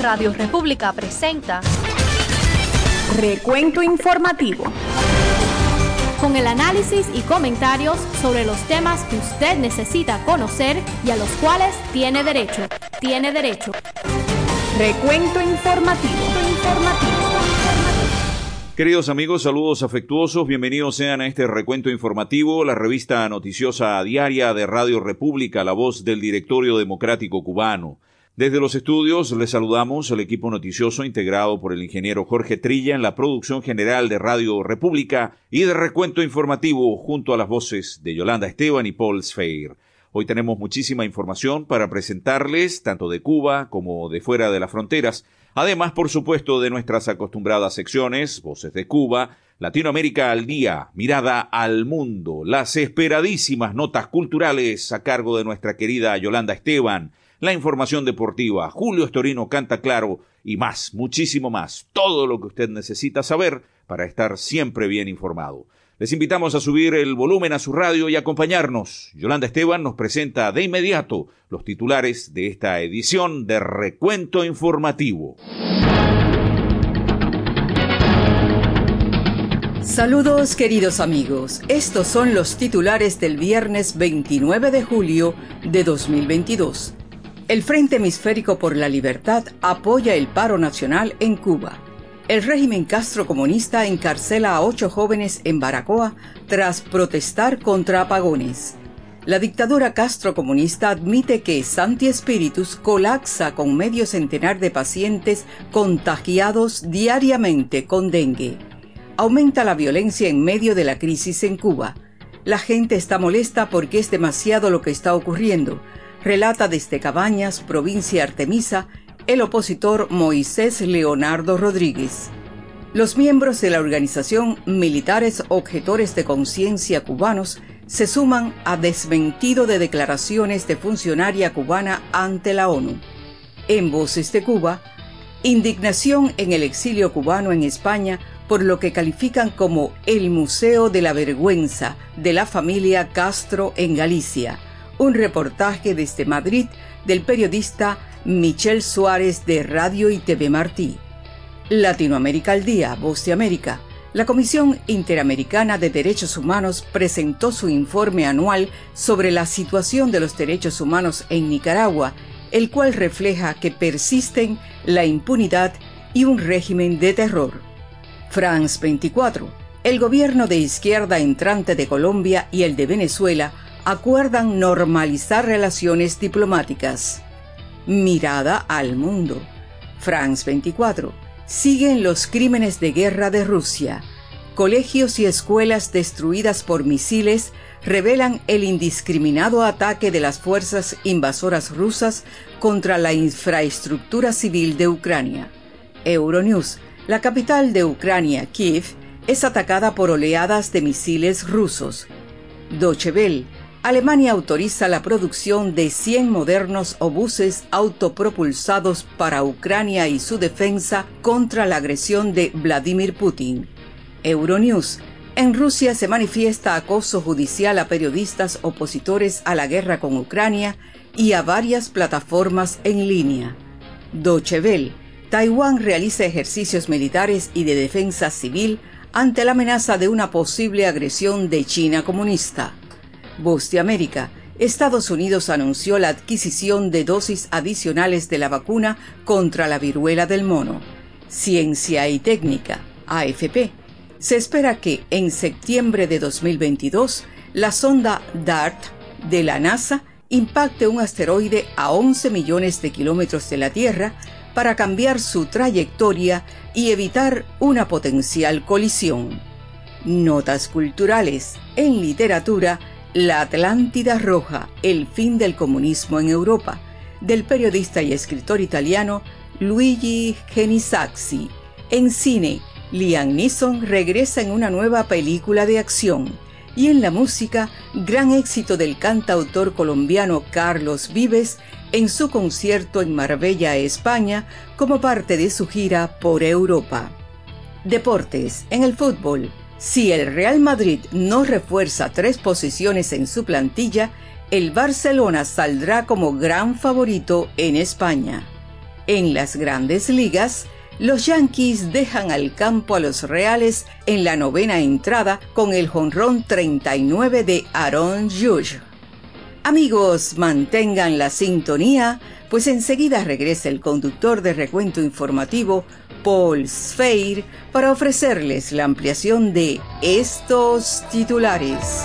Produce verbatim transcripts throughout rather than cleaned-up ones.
Radio República presenta Recuento Informativo, con el análisis y comentarios sobre los temas que usted necesita conocer y a los cuales tiene derecho. Tiene derecho. Recuento Informativo. Informativo. Queridos amigos, saludos afectuosos, bienvenidos sean a este recuento informativo, la revista noticiosa diaria de Radio República, la voz del Directorio Democrático Cubano. Desde los estudios les saludamos al equipo noticioso integrado por el ingeniero Jorge Trilla en la producción general de Radio República y de recuento informativo junto a las voces de Yolanda Esteban y Paul Sfeir. Hoy tenemos muchísima información para presentarles, tanto de Cuba como de fuera de las fronteras. Además, por supuesto, de nuestras acostumbradas secciones, Voces de Cuba, Latinoamérica al Día, Mirada al Mundo, las esperadísimas notas culturales a cargo de nuestra querida Yolanda Esteban, la información deportiva, Julio Estorino canta claro y más, muchísimo más, todo lo que usted necesita saber para estar siempre bien informado. Les invitamos a subir el volumen a su radio y acompañarnos. Yolanda Esteban nos presenta de inmediato los titulares de esta edición de Recuento Informativo. Saludos queridos amigos, estos son los titulares del viernes veintinueve de julio de dos mil veintidós. El Frente Hemisférico por la Libertad apoya el paro nacional en Cuba. El régimen castrocomunista encarcela a ocho jóvenes en Baracoa tras protestar contra apagones. La dictadura castrocomunista admite que Santi Espíritus colapsa con medio centenar de pacientes contagiados diariamente con dengue. Aumenta la violencia en medio de la crisis en Cuba. La gente está molesta porque es demasiado lo que está ocurriendo, relata desde Cabañas, provincia Artemisa, el opositor Moisés Leonardo Rodríguez. Los miembros de la organización Militares Objetores de Conciencia Cubanos se suman a desmentido de declaraciones de funcionaria cubana ante la ONU. En Voces de Cuba, indignación en el exilio cubano en España por lo que califican como el Museo de la Vergüenza de la familia Castro en Galicia. Un reportaje desde Madrid del periodista Michel Suárez de Radio y T V Martí. Latinoamérica al Día, Voz de América. La Comisión Interamericana de Derechos Humanos presentó su informe anual sobre la situación de los derechos humanos en Nicaragua, el cual refleja que persisten la impunidad y un régimen de terror. France veinticuatro. El gobierno de izquierda entrante de Colombia y el de Venezuela acuerdan normalizar relaciones diplomáticas. Mirada al mundo. France veinticuatro. Siguen los crímenes de guerra de Rusia. Colegios y escuelas destruidas por misiles revelan el indiscriminado ataque de las fuerzas invasoras rusas contra la infraestructura civil de Ucrania. Euronews. La capital de Ucrania, Kiev, es atacada por oleadas de misiles rusos. Deutsche Welle. Alemania autoriza la producción de cien modernos obuses autopropulsados para Ucrania y su defensa contra la agresión de Vladimir Putin. Euronews. En Rusia se manifiesta acoso judicial a periodistas opositores a la guerra con Ucrania y a varias plataformas en línea. Deutsche Welle. Taiwán realiza ejercicios militares y de defensa civil ante la amenaza de una posible agresión de China comunista. Voz de América. Estados Unidos anunció la adquisición de dosis adicionales de la vacuna contra la viruela del mono. Ciencia y Técnica, A F P. Se espera que en septiembre de dos mil veintidós la sonda DART de la NASA impacte un asteroide a once millones de kilómetros de la Tierra para cambiar su trayectoria y evitar una potencial colisión. Notas culturales. En literatura, La Atlántida Roja, el fin del comunismo en Europa, del periodista y escritor italiano Luigi Genisazzi. En cine, Liam Neeson regresa en una nueva película de acción. Y en la música, gran éxito del cantautor colombiano Carlos Vives en su concierto en Marbella, España, como parte de su gira por Europa. Deportes. En el fútbol, si el Real Madrid no refuerza tres posiciones en su plantilla, el Barcelona saldrá como gran favorito en España. En las Grandes Ligas, los Yankees dejan al campo a los Reales en la novena entrada con el jonrón treinta y nueve de Aaron Judge. Amigos, mantengan la sintonía, pues enseguida regresa el conductor de Recuento Informativo, Paul Sfeir, para ofrecerles la ampliación de estos titulares.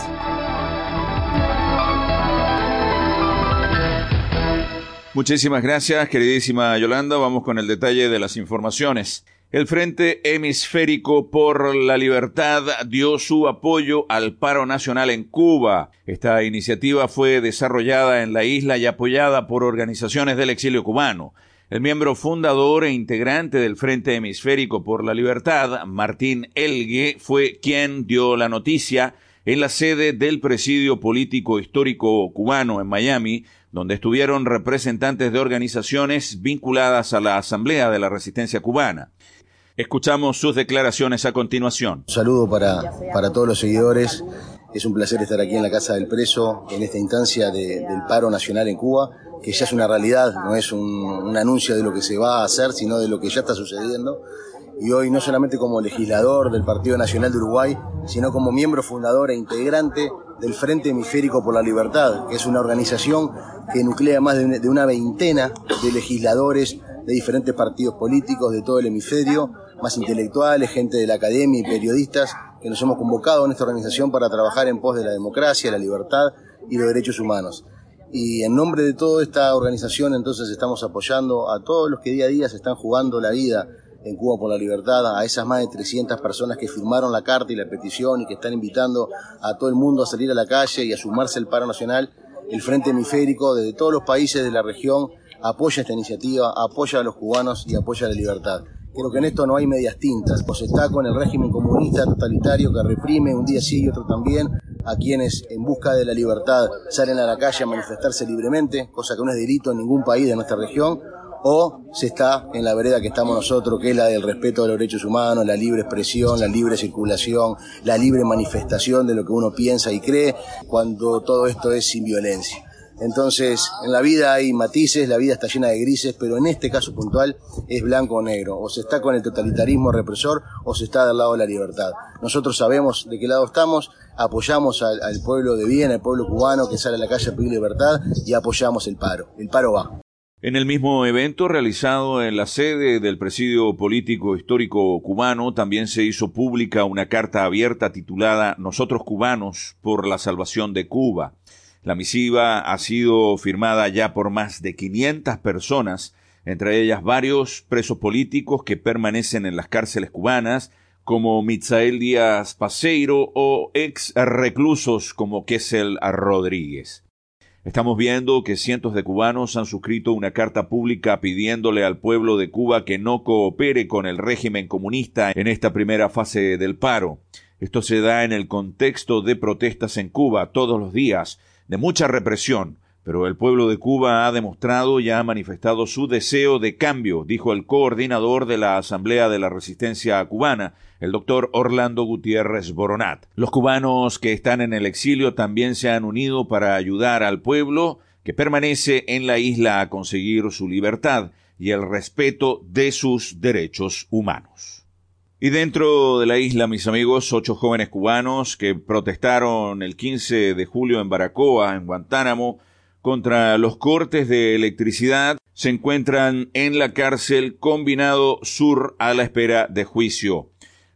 Muchísimas gracias, queridísima Yolanda. Vamos con el detalle de las informaciones. El Frente Hemisférico por la Libertad dio su apoyo al paro nacional en Cuba. Esta iniciativa fue desarrollada en la isla y apoyada por organizaciones del exilio cubano. El miembro fundador e integrante del Frente Hemisférico por la Libertad, Martín Elgue, fue quien dio la noticia en la sede del Presidio Político Histórico Cubano en Miami, donde estuvieron representantes de organizaciones vinculadas a la Asamblea de la Resistencia Cubana. Escuchamos sus declaraciones a continuación. Un saludo para, para todos los seguidores. Es un placer estar aquí en la Casa del Preso, en esta instancia de, del paro nacional en Cuba, que ya es una realidad, no es un, un anuncio de lo que se va a hacer, sino de lo que ya está sucediendo. Y hoy no solamente como legislador del Partido Nacional de Uruguay, sino como miembro fundador e integrante del Frente Hemisférico por la Libertad, que es una organización que nuclea más de una, de una veintena de legisladores de diferentes partidos políticos de todo el hemisferio, más intelectuales, gente de la academia y periodistas, que nos hemos convocado en esta organización para trabajar en pos de la democracia, la libertad y los derechos humanos. Y en nombre de toda esta organización, entonces, estamos apoyando a todos los que día a día se están jugando la vida en Cuba por la Libertad, a esas más de trescientas personas que firmaron la carta y la petición y que están invitando a todo el mundo a salir a la calle y a sumarse al paro nacional. El Frente Hemisférico, desde todos los países de la región, apoya esta iniciativa, apoya a los cubanos y apoya la libertad. Creo que en esto no hay medias tintas, pues está con el régimen comunista totalitario que reprime un día sí y otro también a quienes en busca de la libertad salen a la calle a manifestarse libremente, cosa que no es delito en ningún país de nuestra región, o se está en la vereda que estamos nosotros, que es la del respeto de los derechos humanos, la libre expresión, la libre circulación, la libre manifestación de lo que uno piensa y cree, cuando todo esto es sin violencia. Entonces, en la vida hay matices, la vida está llena de grises, pero en este caso puntual es blanco o negro. O se está con el totalitarismo represor o se está del lado de la libertad. Nosotros sabemos de qué lado estamos, apoyamos al, al pueblo de bien, al pueblo cubano que sale a la calle a pedir libertad y apoyamos el paro. El paro va. En el mismo evento realizado en la sede del Presidio Político Histórico Cubano, también se hizo pública una carta abierta titulada Nosotros Cubanos por la Salvación de Cuba. La misiva ha sido firmada ya por más de quinientas personas, entre ellas varios presos políticos que permanecen en las cárceles cubanas, como Mitzael Díaz Paseiro, o ex reclusos como Kessel Rodríguez. Estamos viendo que cientos de cubanos han suscrito una carta pública pidiéndole al pueblo de Cuba que no coopere con el régimen comunista en esta primera fase del paro. Esto se da en el contexto de protestas en Cuba todos los días, de mucha represión, pero el pueblo de Cuba ha demostrado y ha manifestado su deseo de cambio, dijo el coordinador de la Asamblea de la Resistencia Cubana, el doctor Orlando Gutiérrez Boronat. Los cubanos que están en el exilio también se han unido para ayudar al pueblo que permanece en la isla a conseguir su libertad y el respeto de sus derechos humanos. Y dentro de la isla, mis amigos, ocho jóvenes cubanos que protestaron el quince de julio en Baracoa, en Guantánamo, contra los cortes de electricidad, se encuentran en la cárcel Combinado Sur a la espera de juicio.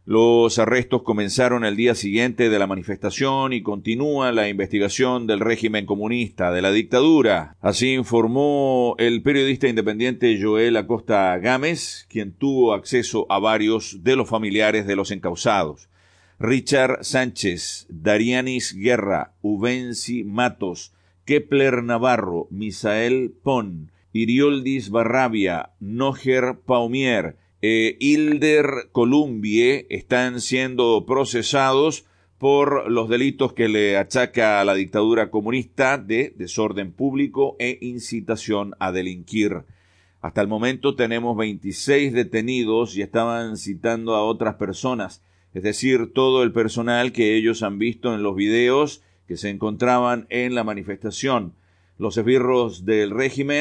Los arrestos comenzaron el día siguiente de la manifestación y continúa la investigación del régimen comunista, de la dictadura. Así informó el periodista independiente Joel Acosta Gámez, quien tuvo acceso a varios de los familiares de los encausados. Richard Sánchez, Darianis Guerra, Ubensi Matos, Kepler Navarro, Misael Pon, Irioldis Barrabia, Noger Paumier, e Hilder Columbie están siendo procesados por los delitos que le achaca a la dictadura comunista de desorden público e incitación a delinquir. Hasta el momento tenemos veintiséis detenidos y estaban citando a otras personas, es decir, todo el personal que ellos han visto en los videos que se encontraban en la manifestación. Los esbirros del régimen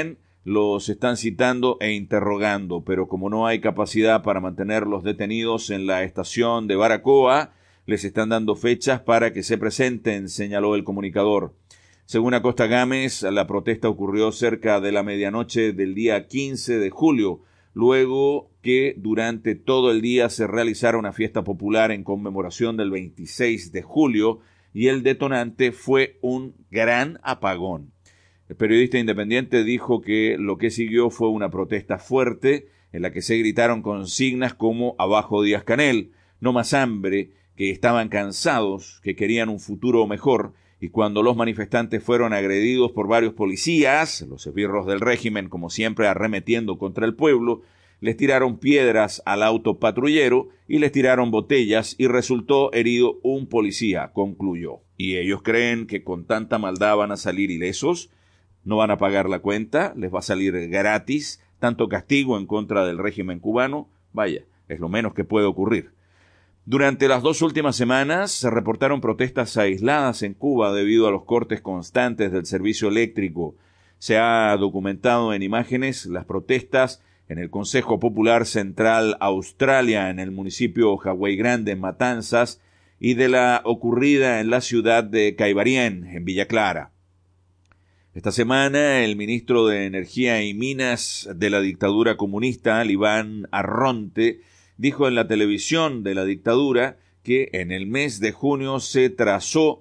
los están citando e interrogando, pero como no hay capacidad para mantenerlos detenidos en la estación de Baracoa, les están dando fechas para que se presenten, señaló el comunicador. Según Acosta Gámez, la protesta ocurrió cerca de la medianoche del día quince de julio, luego que durante todo el día se realizara una fiesta popular en conmemoración del veintiséis de julio y el detonante fue un gran apagón. El periodista independiente dijo que lo que siguió fue una protesta fuerte en la que se gritaron consignas como "Abajo Díaz-Canel", "No más hambre", que estaban cansados, que querían un futuro mejor, y cuando los manifestantes fueron agredidos por varios policías, los esbirros del régimen, como siempre arremetiendo contra el pueblo, les tiraron piedras al auto patrullero y les tiraron botellas y resultó herido un policía, concluyó. ¿Y ellos creen que con tanta maldad van a salir ilesos? ¿No van a pagar la cuenta? ¿Les va a salir gratis tanto castigo en contra del régimen cubano? Vaya, es lo menos que puede ocurrir. Durante las dos últimas semanas se reportaron protestas aisladas en Cuba debido a los cortes constantes del servicio eléctrico. Se ha documentado en imágenes las protestas en el Consejo Popular Central Australia, en el municipio Hawái Grande, en Matanzas, y de la ocurrida en la ciudad de Caibarien, en Villa Clara. Esta semana, el ministro de Energía y Minas de la dictadura comunista, Liván Arronte, dijo en la televisión de la dictadura que en el mes de junio se trazó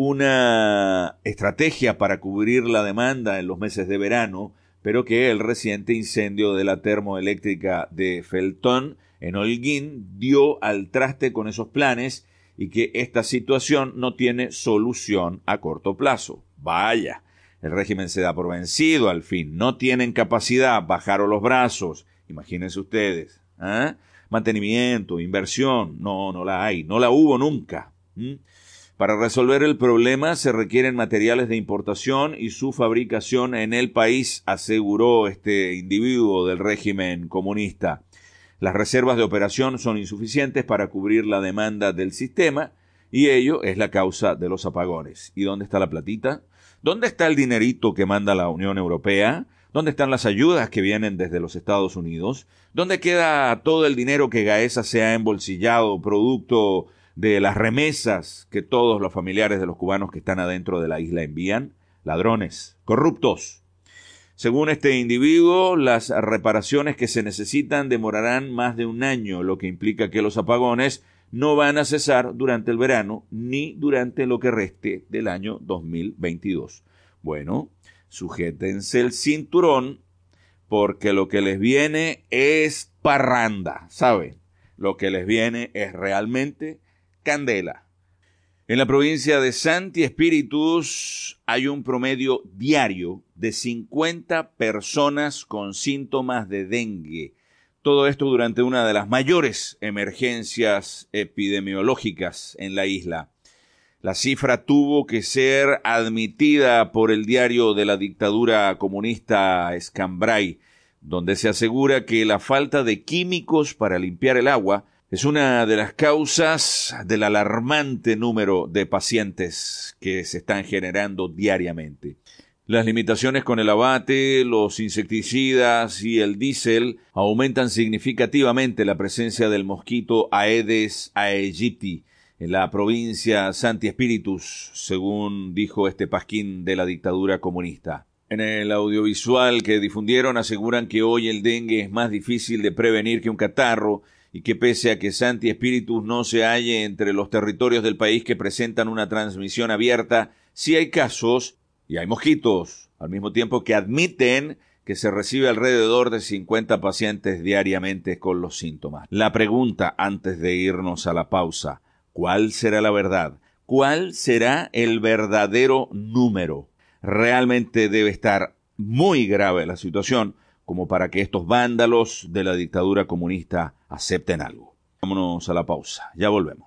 una estrategia para cubrir la demanda en los meses de verano, pero que el reciente incendio de la termoeléctrica de Felton en Holguín dio al traste con esos planes y que esta situación no tiene solución a corto plazo. Vaya, el régimen se da por vencido al fin, no tienen capacidad, bajaron los brazos, imagínense ustedes, ¿eh? Mantenimiento, inversión, no, no la hay, no la hubo nunca. ¿Mm? Para resolver el problema se requieren materiales de importación y su fabricación en el país, aseguró este individuo del régimen comunista. Las reservas de operación son insuficientes para cubrir la demanda del sistema y ello es la causa de los apagones. ¿Y dónde está la platita? ¿Dónde está el dinerito que manda la Unión Europea? ¿Dónde están las ayudas que vienen desde los Estados Unidos? ¿Dónde queda todo el dinero que Gaesa se ha embolsillado producto de las remesas que todos los familiares de los cubanos que están adentro de la isla envían? Ladrones, corruptos. Según este individuo, las reparaciones que se necesitan demorarán más de un año, lo que implica que los apagones no van a cesar durante el verano ni durante lo que reste del año dos mil veintidós. Bueno, sujétense el cinturón porque lo que les viene es parranda, ¿saben? Lo que les viene es realmente candela. En la provincia de Santi Espíritus hay un promedio diario de cincuenta personas con síntomas de dengue. Todo esto durante una de las mayores emergencias epidemiológicas en la isla. La cifra tuvo que ser admitida por el diario de la dictadura comunista Escambray, donde se asegura que la falta de químicos para limpiar el agua es una de las causas del alarmante número de pacientes que se están generando diariamente. Las limitaciones con el abate, los insecticidas y el diésel aumentan significativamente la presencia del mosquito Aedes aegypti en la provincia Santi Espíritus, según dijo este pasquín de la dictadura comunista. En el audiovisual que difundieron aseguran que hoy el dengue es más difícil de prevenir que un catarro y que pese a que Santi Espíritus no se halle entre los territorios del país que presentan una transmisión abierta, sí hay casos y hay mosquitos, al mismo tiempo que admiten que se recibe alrededor de cincuenta pacientes diariamente con los síntomas. La pregunta antes de irnos a la pausa: ¿cuál será la verdad? ¿Cuál será el verdadero número? Realmente debe estar muy grave la situación como para que estos vándalos de la dictadura comunista acepten algo. Vámonos a la pausa, ya volvemos.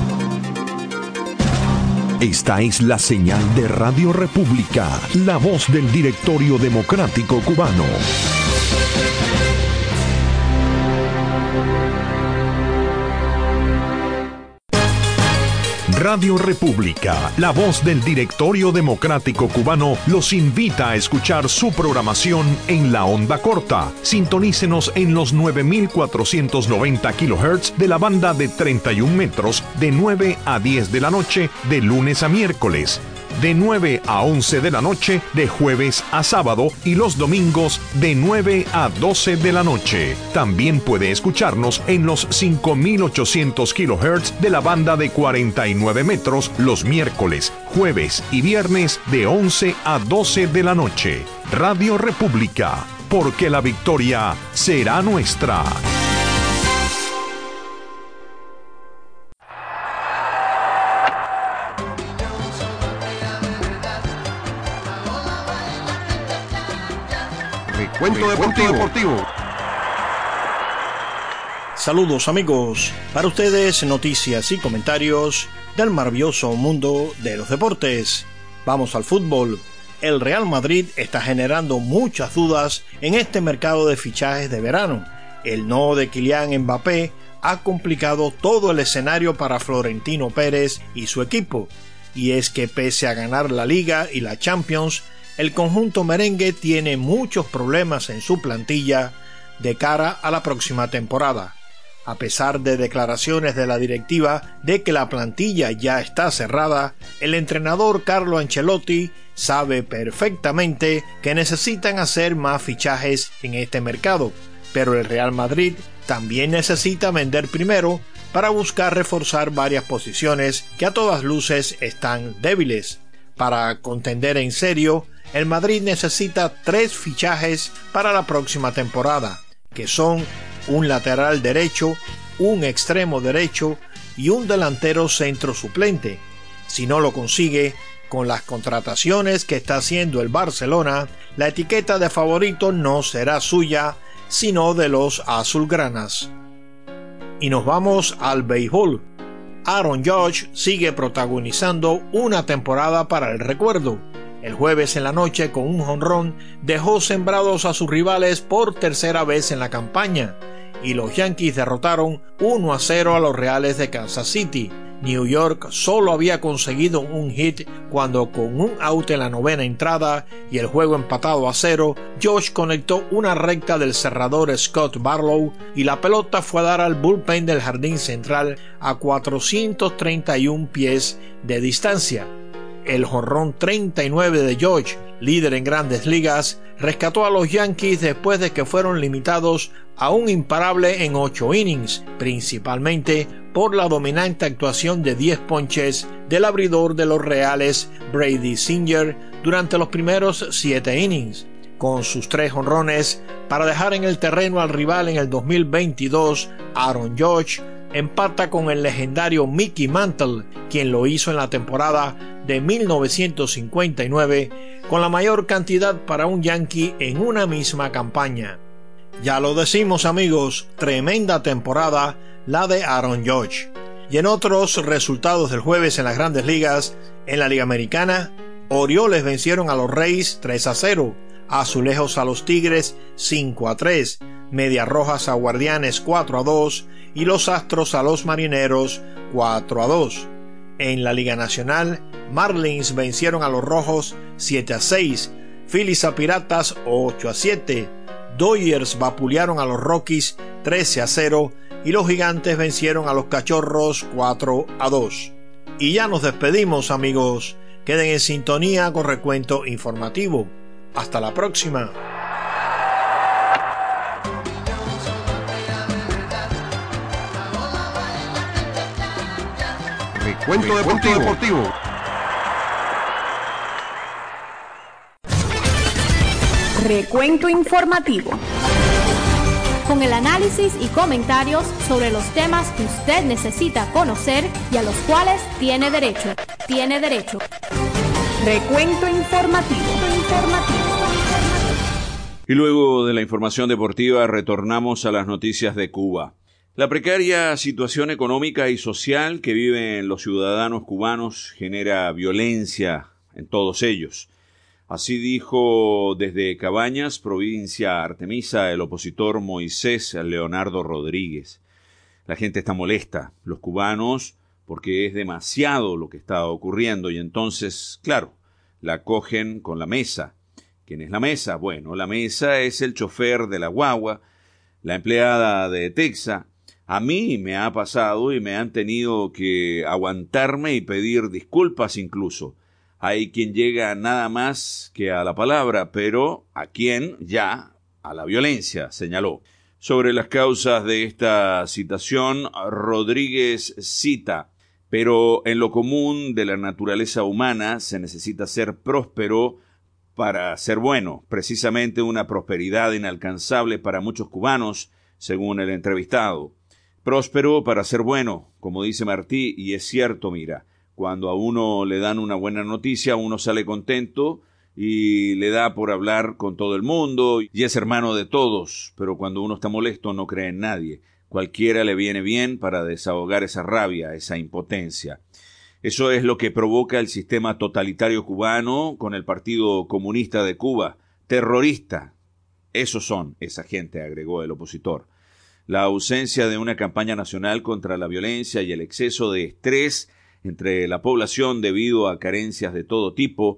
Esta es la señal de Radio República, la voz del Directorio Democrático Cubano. Radio República, la voz del Directorio Democrático Cubano, los invita a escuchar su programación en la onda corta. Sintonícenos en los nueve mil cuatrocientos noventa kilohertz de la banda de treinta y un metros de nueve a diez de la noche de lunes a miércoles, de nueve a once de la noche de jueves a sábado y los domingos de nueve a doce de la noche. También puede escucharnos en los cinco mil ochocientos kilohertz de la banda de cuarenta y nueve metros los miércoles, jueves y viernes de once a doce de la noche. Radio República, porque la victoria será nuestra. Recuento deportivo. deportivo. Saludos amigos, para ustedes noticias y comentarios del maravilloso mundo de los deportes. Vamos al fútbol. El Real Madrid está generando muchas dudas en este mercado de fichajes de verano. El no de Kylian Mbappé ha complicado todo el escenario para Florentino Pérez y su equipo. Y es que pese a ganar la Liga y la Champions, el conjunto merengue tiene muchos problemas en su plantilla de cara a la próxima temporada. A pesar de declaraciones de la directiva de que la plantilla ya está cerrada, el entrenador Carlo Ancelotti sabe perfectamente que necesitan hacer más fichajes en este mercado, pero el Real Madrid también necesita vender primero para buscar reforzar varias posiciones que a todas luces están débiles. Para contender en serio, el Madrid necesita tres fichajes para la próxima temporada, que son un lateral derecho, un extremo derecho y un delantero centro suplente. Si no lo consigue, con las contrataciones que está haciendo el Barcelona, la etiqueta de favorito no será suya, sino de los azulgranas. Y nos vamos al béisbol. Aaron Judge sigue protagonizando una temporada para el recuerdo. El jueves en la noche, con un jonrón, dejó sembrados a sus rivales por tercera vez en la campaña, y los Yankees derrotaron uno a cero a los Reales de Kansas City. New York solo había conseguido un hit cuando, con un out en la novena entrada y el juego empatado a cero, Josh conectó una recta del cerrador Scott Barlow y la pelota fue a dar al bullpen del jardín central a cuatrocientos treinta y un pies de distancia. El jonrón treinta y nueve de George, líder en Grandes Ligas, rescató a los Yankees después de que fueron limitados a un imparable en ocho innings, principalmente por la dominante actuación de diez ponches del abridor de los Reales, Brady Singer, durante los primeros siete innings. Con sus tres jonrones para dejar en el terreno al rival en el dos mil veintidós, Aaron Judge empata con el legendario Mickey Mantle, quien lo hizo en la temporada de mil novecientos cincuenta y nueve, con la mayor cantidad para un Yankee en una misma campaña. Ya lo decimos amigos, tremenda temporada la de Aaron Judge. Y en otros resultados del jueves en las Grandes Ligas, en la Liga Americana, Orioles vencieron a los Reyes tres a cero, Azulejos a los Tigres cinco a tres, Medias Rojas a Guardianes cuatro a dos y los Astros a los Marineros cuatro a dos. En la Liga Nacional, Marlins vencieron a los Rojos siete a seis, Phillies a Piratas ocho a siete, Dodgers vapulearon a los Rockies trece a cero y los Gigantes vencieron a los Cachorros cuatro a dos. Y ya nos despedimos amigos, queden en sintonía con Recuento Informativo. Hasta la próxima. Recuento deportivo. deportivo. Recuento informativo. Con el análisis y comentarios sobre los temas que usted necesita conocer y a los cuales tiene derecho. Tiene derecho. Recuento informativo. informativo. Y luego de la información deportiva retornamos a las noticias de Cuba. La precaria situación económica y social que viven los ciudadanos cubanos genera violencia en todos ellos. Así dijo desde Cabañas, provincia Artemisa, el opositor Moisés Leonardo Rodríguez. La gente está molesta. Los cubanos, porque es demasiado lo que está ocurriendo y entonces, claro, la cogen con la mesa. ¿Quién es la mesa? Bueno, la mesa es el chofer de la guagua, la empleada de Texas. A mí me ha pasado y me han tenido que aguantarme y pedir disculpas incluso. Hay quien llega nada más que a la palabra, pero a quien ya a la violencia, señaló. Sobre las causas de esta citación, Rodríguez cita: pero en lo común de la naturaleza humana se necesita ser próspero para ser bueno, precisamente una prosperidad inalcanzable para muchos cubanos, según el entrevistado. Próspero para ser bueno, como dice Martí, y es cierto, mira, cuando a uno le dan una buena noticia, uno sale contento y le da por hablar con todo el mundo y es hermano de todos, pero cuando uno está molesto no cree en nadie. Cualquiera le viene bien para desahogar esa rabia, esa impotencia. Eso es lo que provoca el sistema totalitario cubano con el Partido Comunista de Cuba. Terrorista. Esos son esa gente, agregó el opositor. La ausencia de una campaña nacional contra la violencia y el exceso de estrés entre la población debido a carencias de todo tipo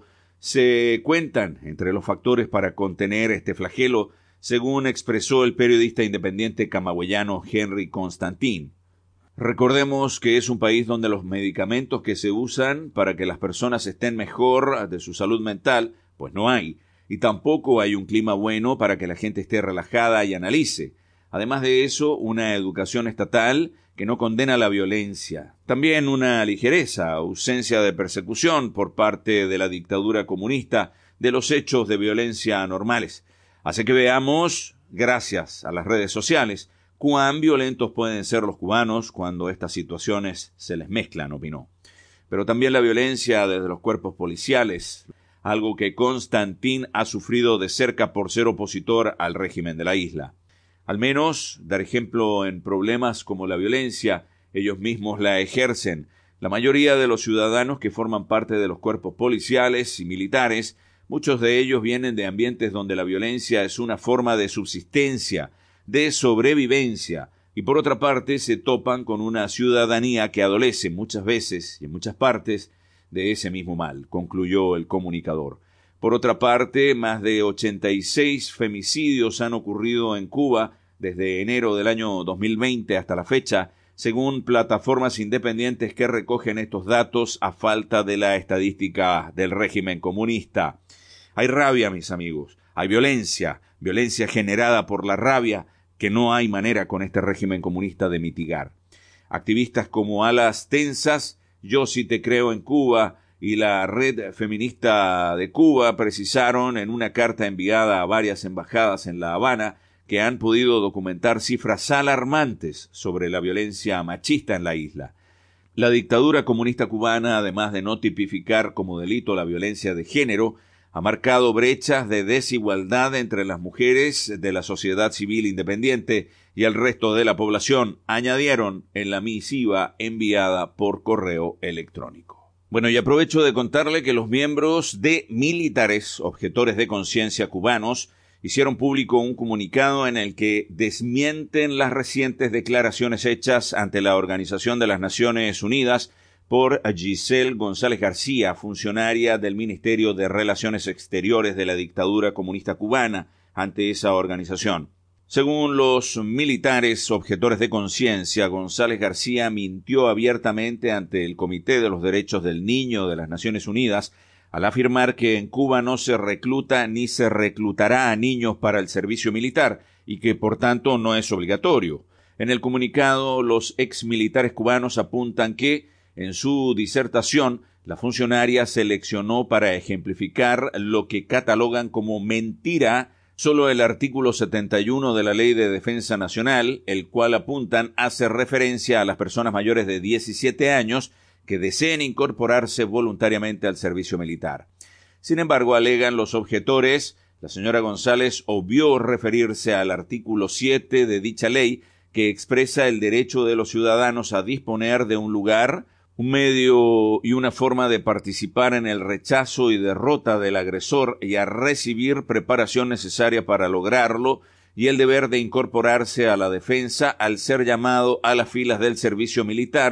se cuentan entre los factores para contener este flagelo, según expresó el periodista independiente camagüeyano Henry Constantin. Recordemos que es un país donde los medicamentos que se usan para que las personas estén mejor de su salud mental, pues no hay, y tampoco hay un clima bueno para que la gente esté relajada y analice. Además de eso, una educación estatal que no condena la violencia. También una ligereza, ausencia de persecución por parte de la dictadura comunista de los hechos de violencia anormales. Así que veamos, gracias a las redes sociales, cuán violentos pueden ser los cubanos cuando estas situaciones se les mezclan, opinó. Pero también la violencia desde los cuerpos policiales, algo que Constantin ha sufrido de cerca por ser opositor al régimen de la isla. Al menos, dar ejemplo en problemas como la violencia, ellos mismos la ejercen. La mayoría de los ciudadanos que forman parte de los cuerpos policiales y militares, muchos de ellos vienen de ambientes donde la violencia es una forma de subsistencia, de sobrevivencia, y por otra parte se topan con una ciudadanía que adolece muchas veces y en muchas partes de ese mismo mal, concluyó el comunicador. Por otra parte, más de ochenta y seis femicidios han ocurrido en Cuba desde enero del año dos mil veinte hasta la fecha, según plataformas independientes que recogen estos datos a falta de la estadística del régimen comunista. Hay rabia, mis amigos, hay violencia, violencia generada por la rabia que no hay manera con este régimen comunista de mitigar. Activistas como Alas Tensas, Yo sí te creo en Cuba, y la Red Feminista de Cuba precisaron en una carta enviada a varias embajadas en La Habana que han podido documentar cifras alarmantes sobre la violencia machista en la isla. La dictadura comunista cubana, además de no tipificar como delito la violencia de género, ha marcado brechas de desigualdad entre las mujeres de la sociedad civil independiente y el resto de la población, añadieron en la misiva enviada por correo electrónico. Bueno, y aprovecho de contarle que los miembros de militares objetores de conciencia cubanos hicieron público un comunicado en el que desmienten las recientes declaraciones hechas ante la Organización de las Naciones Unidas por Giselle González García, funcionaria del Ministerio de Relaciones Exteriores de la dictadura comunista cubana, ante esa organización. Según los militares objetores de conciencia, González García mintió abiertamente ante el Comité de los Derechos del Niño de las Naciones Unidas al afirmar que en Cuba no se recluta ni se reclutará a niños para el servicio militar y que por tanto no es obligatorio. En el comunicado, los exmilitares cubanos apuntan que, en su disertación, la funcionaria seleccionó para ejemplificar lo que catalogan como mentira solo el artículo setenta y uno de la Ley de Defensa Nacional, el cual apuntan hace referencia a las personas mayores de diecisiete años que deseen incorporarse voluntariamente al servicio militar. Sin embargo, alegan los objetores, la señora González obvió referirse al artículo siete de dicha ley que expresa el derecho de los ciudadanos a disponer de un lugar, un medio y una forma de participar en el rechazo y derrota del agresor y a recibir preparación necesaria para lograrlo, y el deber de incorporarse a la defensa al ser llamado a las filas del servicio militar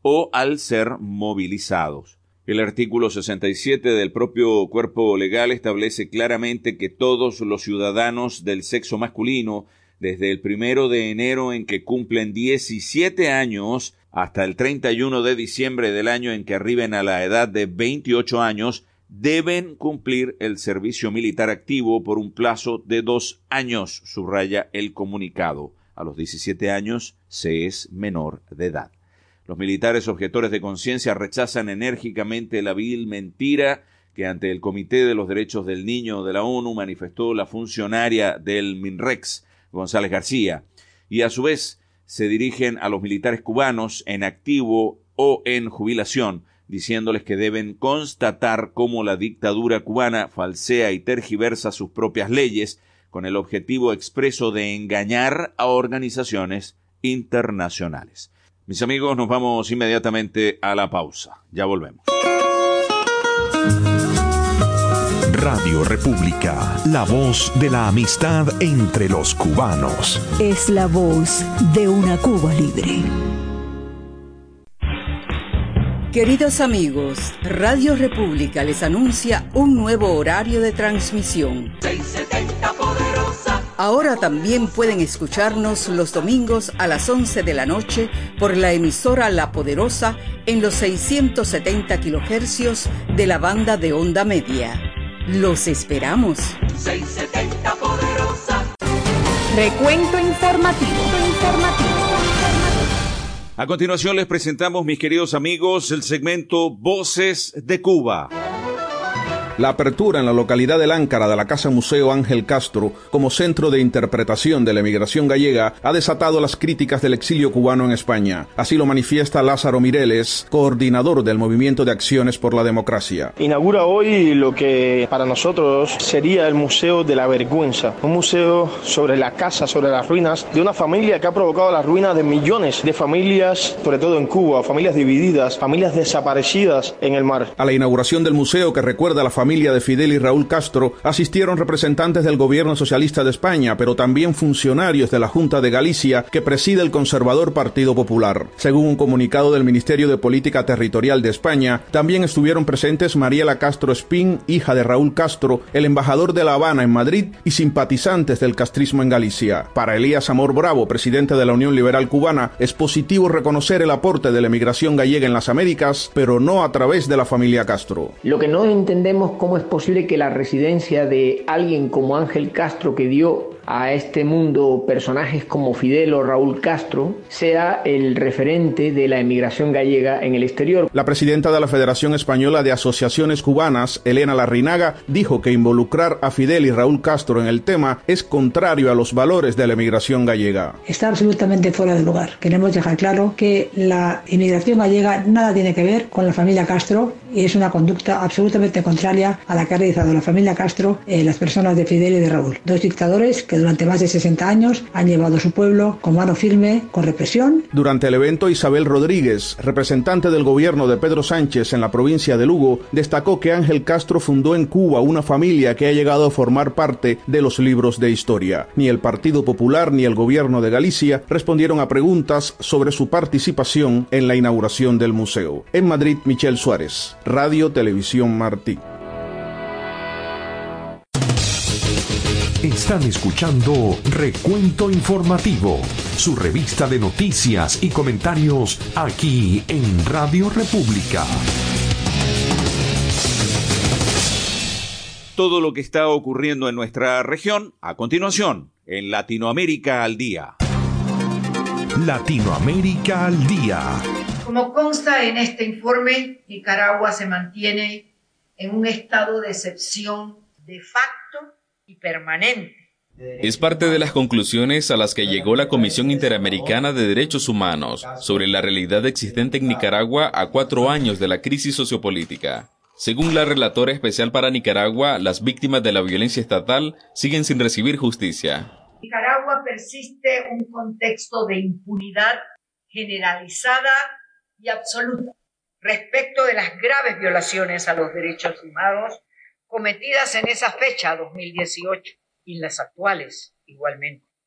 o al ser movilizados. El artículo sesenta y siete del propio cuerpo legal establece claramente que todos los ciudadanos del sexo masculino, desde el primero de enero en que cumplen diecisiete años hasta el treinta y uno de diciembre del año en que arriben a la edad de veintiocho años, deben cumplir el servicio militar activo por un plazo de dos años, subraya el comunicado. A los diecisiete años se es menor de edad. Los militares objetores de conciencia rechazan enérgicamente la vil mentira que ante el Comité de los Derechos del Niño de la ONU manifestó la funcionaria del MINREX, González García, y a su vez se dirigen a los militares cubanos en activo o en jubilación, diciéndoles que deben constatar cómo la dictadura cubana falsea y tergiversa sus propias leyes con el objetivo expreso de engañar a organizaciones internacionales. Mis amigos, nos vamos inmediatamente a la pausa. Ya volvemos. Radio República, la voz de la amistad entre los cubanos. Es la voz de una Cuba libre. Queridos amigos, Radio República les anuncia un nuevo horario de transmisión. seiscientos setenta Poderosa. Ahora también pueden escucharnos los domingos a las once de la noche por la emisora La Poderosa en los seiscientos setenta kilohercios de la banda de onda media. ¡Los esperamos! seiscientos setenta Poderosa. Recuento informativo. informativo. A continuación les presentamos, mis queridos amigos, el segmento Voces de Cuba. La apertura en la localidad de Láncara de la Casa Museo Ángel Castro como centro de interpretación de la emigración gallega ha desatado las críticas del exilio cubano en España. Así lo manifiesta Lázaro Mireles, coordinador del Movimiento de Acciones por la Democracia. Inaugura hoy lo que para nosotros sería el Museo de la Vergüenza, un museo sobre la casa, sobre las ruinas de una familia que ha provocado la ruina de millones de familias, sobre todo en Cuba, familias divididas, familias desaparecidas en el mar. A la inauguración del museo, que recuerda a la familia familia de Fidel y Raúl Castro, asistieron representantes del gobierno socialista de España, pero también funcionarios de la Junta de Galicia que preside el conservador Partido Popular. Según un comunicado del Ministerio de Política Territorial de España, también estuvieron presentes Mariela Castro Espín, hija de Raúl Castro, el embajador de La Habana en Madrid y simpatizantes del castrismo en Galicia. Para Elías Amor Bravo, presidente de la Unión Liberal Cubana, es positivo reconocer el aporte de la emigración gallega en las Américas, pero no a través de la familia Castro. Lo que no entendemos cómo es posible que la residencia de alguien como Ángel Castro, que dio a este mundo personajes como Fidel o Raúl Castro, sea el referente de la emigración gallega en el exterior. La presidenta de la Federación Española de Asociaciones Cubanas, Elena Larrinaga, dijo que involucrar a Fidel y Raúl Castro en el tema es contrario a los valores de la emigración gallega. Está absolutamente fuera de lugar. Queremos dejar claro que la inmigración gallega nada tiene que ver con la familia Castro y es una conducta absolutamente contraria a la que ha realizado la familia Castro, eh, las personas de Fidel y de Raúl. Dos dictadores que durante más de sesenta años han llevado a su pueblo con mano firme, con represión. Durante el evento, Isabel Rodríguez, representante del gobierno de Pedro Sánchez en la provincia de Lugo, destacó que Ángel Castro fundó en Cuba una familia que ha llegado a formar parte de los libros de historia. Ni el Partido Popular ni el gobierno de Galicia respondieron a preguntas sobre su participación en la inauguración del museo. En Madrid, Michelle Suárez, Radio Televisión Martí. Están escuchando Recuento Informativo, su revista de noticias y comentarios aquí en Radio República. Todo lo que está ocurriendo en nuestra región, a continuación, en Latinoamérica al Día. Latinoamérica al Día. Como consta en este informe, Nicaragua se mantiene en un estado de excepción de facto y permanente. Es parte de las conclusiones a las que llegó la Comisión Interamericana de Derechos Humanos sobre la realidad existente en Nicaragua a cuatro años de la crisis sociopolítica. Según la relatora especial para Nicaragua, las víctimas de la violencia estatal siguen sin recibir justicia. En Nicaragua persiste un contexto de impunidad generalizada y absoluta respecto de las graves violaciones a los derechos humanos cometidas en esa fecha, dos mil dieciocho, y las actuales igualmente.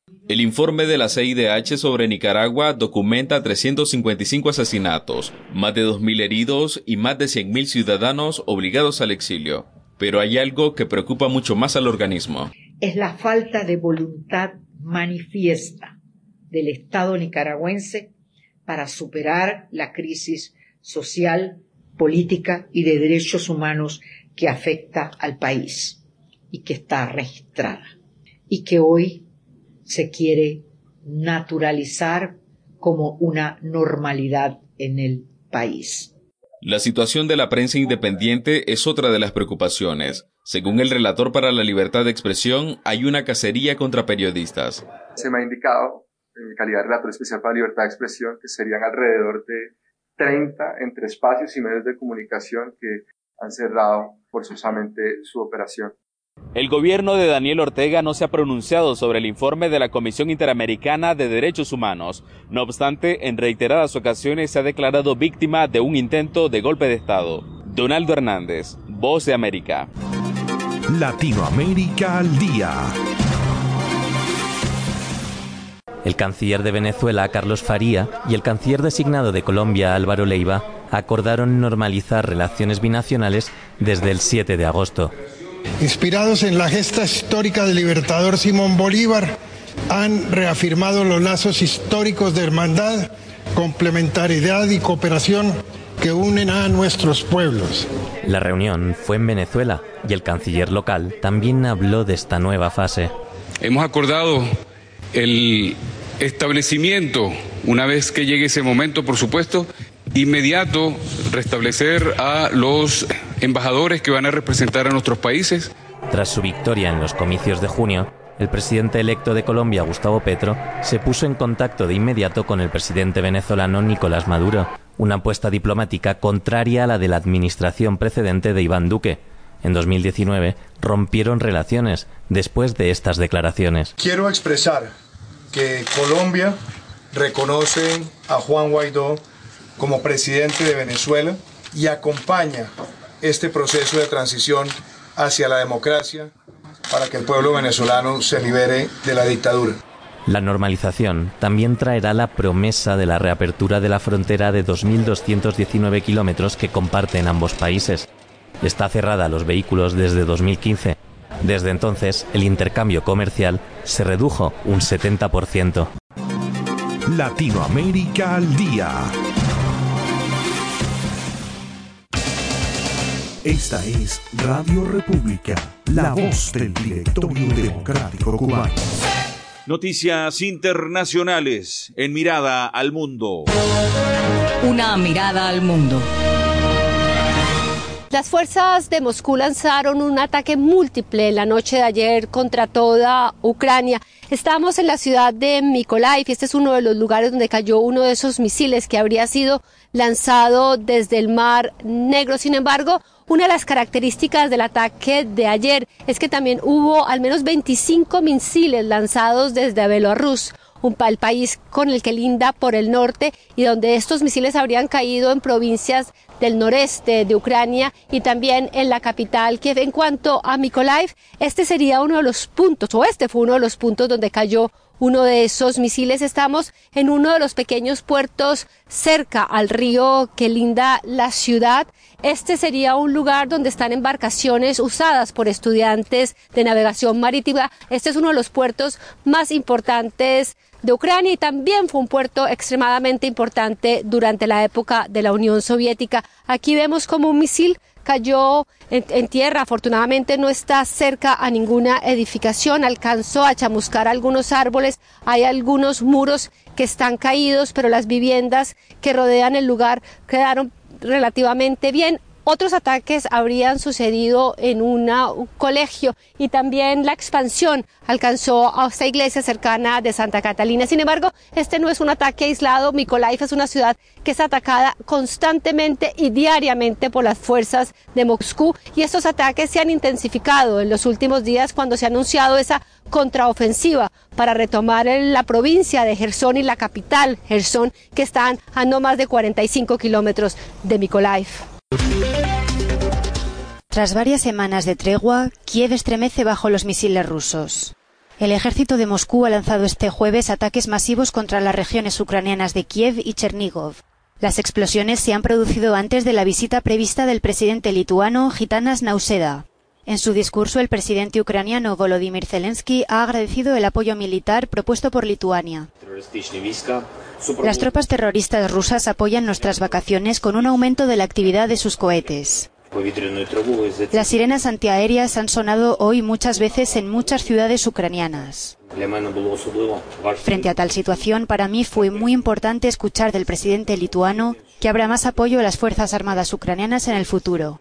El informe de la C I D H sobre Nicaragua documenta trescientos cincuenta y cinco asesinatos, más de dos mil heridos y más de cien mil ciudadanos obligados al exilio. Pero hay algo que preocupa mucho más al organismo. Es la falta de voluntad manifiesta del Estado nicaragüense para superar la crisis social, política y de derechos humanos que afecta al país y que está registrada y que hoy se quiere naturalizar como una normalidad en el país. La situación de la prensa independiente es otra de las preocupaciones. Según el relator para la libertad de expresión, hay una cacería contra periodistas. Se me ha indicado, en mi calidad de relator especial para la libertad de expresión, que serían alrededor de treinta entre espacios y medios de comunicación que han cerrado forzosamente su operación. El gobierno de Daniel Ortega no se ha pronunciado sobre el informe de la Comisión Interamericana de Derechos Humanos. No obstante, en reiteradas ocasiones se ha declarado víctima de un intento de golpe de Estado. Donaldo Hernández, Voz de América. Latinoamérica al día. El canciller de Venezuela, Carlos Faría, y el canciller designado de Colombia, Álvaro Leiva, acordaron normalizar relaciones binacionales desde el siete de agosto. Inspirados en la gesta histórica del libertador Simón Bolívar, han reafirmado los lazos históricos de hermandad, complementariedad y cooperación que unen a nuestros pueblos. La reunión fue en Venezuela y el canciller local también habló de esta nueva fase. Hemos acordado el establecimiento, una vez que llegue ese momento, por supuesto, inmediato, restablecer a los embajadores que van a representar a nuestros países. Tras su victoria en los comicios de junio, el presidente electo de Colombia, Gustavo Petro, se puso en contacto de inmediato con el presidente venezolano Nicolás Maduro, una apuesta diplomática contraria a la de la administración precedente de Iván Duque. En dos mil diecinueve rompieron relaciones después de estas declaraciones. Quiero expresar que Colombia reconoce a Juan Guaidó como presidente de Venezuela y acompaña este proceso de transición hacia la democracia para que el pueblo venezolano se libere de la dictadura. La normalización también traerá la promesa de la reapertura de la frontera de dos mil doscientos diecinueve kilómetros que comparten ambos países. Está cerrada a los vehículos desde dos mil quince. Desde entonces, el intercambio comercial se redujo un setenta por ciento. Latinoamérica al día. Esta es Radio República, la voz del Directorio Democrático Cubano. Noticias internacionales en Mirada al Mundo. Una mirada al mundo. Las fuerzas de Moscú lanzaron un ataque múltiple la noche de ayer contra toda Ucrania. Estamos en la ciudad de Mykolaiv y este es uno de los lugares donde cayó uno de esos misiles que habría sido lanzado desde el Mar Negro. Sin embargo, una de las características del ataque de ayer es que también hubo al menos veinticinco misiles lanzados desde Bielorrusia, un el país con el que linda por el norte y donde estos misiles habrían caído en provincias del noreste de Ucrania y también en la capital Kiev. En cuanto a Mykolaiv, este sería uno de los puntos, o este fue uno de los puntos donde cayó uno de esos misiles. Estamos en uno de los pequeños puertos cerca al río que linda la ciudad. Este sería un lugar donde están embarcaciones usadas por estudiantes de navegación marítima. Este es uno de los puertos más importantes de Ucrania y también fue un puerto extremadamente importante durante la época de la Unión Soviética. Aquí vemos como un misil cayó en, en tierra, afortunadamente no está cerca a ninguna edificación, alcanzó a chamuscar algunos árboles, hay algunos muros que están caídos, pero las viviendas que rodean el lugar quedaron relativamente bien. Otros ataques habrían sucedido en una, un colegio y también la expansión alcanzó a esta iglesia cercana de Santa Catalina. Sin embargo, este no es un ataque aislado. Mykolaiv es una ciudad que es atacada constantemente y diariamente por las fuerzas de Moscú y estos ataques se han intensificado en los últimos días cuando se ha anunciado esa contraofensiva para retomar la provincia de Jersón y la capital, Jersón, que están a no más de cuarenta y cinco kilómetros de Mykolaiv. Tras varias semanas de tregua, Kiev estremece bajo los misiles rusos. El ejército de Moscú ha lanzado este jueves ataques masivos contra las regiones ucranianas de Kiev y Chernigov. Las explosiones se han producido antes de la visita prevista del presidente lituano Gitanas Nausėda. En su discurso, el presidente ucraniano Volodymyr Zelensky ha agradecido el apoyo militar propuesto por Lituania. Las tropas terroristas rusas apoyan nuestras vacaciones con un aumento de la actividad de sus cohetes. Las sirenas antiaéreas han sonado hoy muchas veces en muchas ciudades ucranianas. Frente a tal situación, para mí fue muy importante escuchar del presidente lituano que habrá más apoyo a las Fuerzas Armadas ucranianas en el futuro.